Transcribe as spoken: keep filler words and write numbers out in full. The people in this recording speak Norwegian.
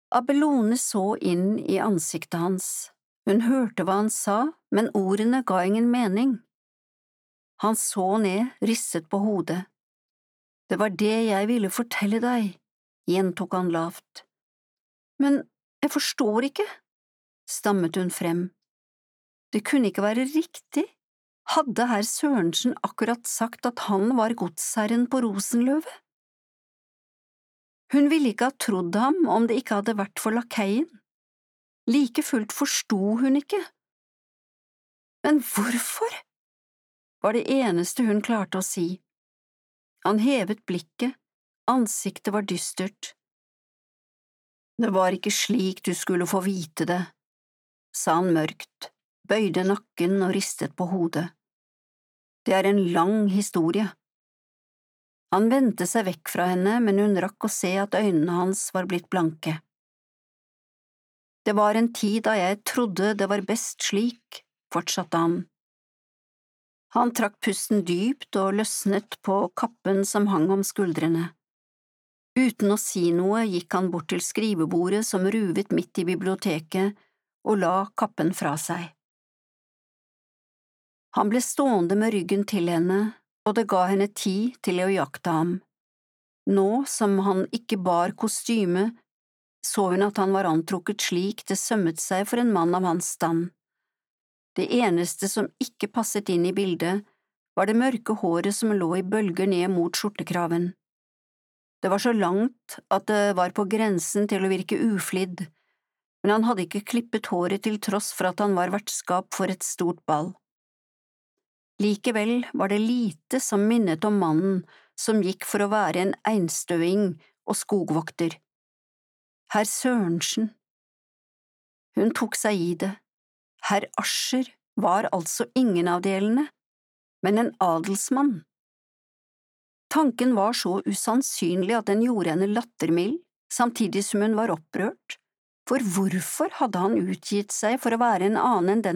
Abelone så inn i ansiktet hans. Hun hørte hva han sa, men ordene ga ingen mening. Han så ned, ristet på hodet. Det var det jeg ville fortelle deg, gjentok han lavt. Men jeg forstår ikke, stammet hun frem. Det kunne ikke være riktig. Hadde herr Sørensen akkurat sagt at han var godsherren på Rosenløve? Hun ville ikke ha trodd ham om det ikke hadde vært for lakeien. Like fullt forsto hun ikke. Men hvorfor? Var det eneste hun klarte å si. Han hevet blikket, ansiktet var dystert. Det var ikke slik du skulle få vite det, sa han mørkt, bøyde nakken og ristet på hodet. Det er en lang historie. Han vendte seg vekk fra henne, men hun rakk å se at øynene hans var blitt blanke. Det var en tid da jeg trodde det var best slik, fortsatte han. Han trakk pusten dypt og løsnet på kappen som hang om skuldrene. Uten å si noe gikk han bort til skrivebordet som ruvet midt i biblioteket, og la kappen fra seg. Han ble stående med ryggen til henne, og det ga henne tid til å jakte ham. Nå som han ikke bar kostyme, så hun at han var antrukket slik det sømmet seg for en mann av hans stand. Det eneste som ikke passet inn i bildet, var det mørke håret som lå i bølger ned mot skjortekraven. Det var så langt at det var på grensen til å virke uflidd, men han hadde ikke klippet håret til tross for at han var vertskap for et stort ball. Likevel var det lite som minnet om mannen som gikk for å være en einstøing og skogvokter. Herr Sørensen. Hun tok seg i det. Herr Ascher var altså ingen av delene, men en adelsmann. Tanken var så usannsynlig at den gjorde henne lattermild, samtidig som hun var opprørt, for hvorfor hadde han utgitt seg for å være en annen enn den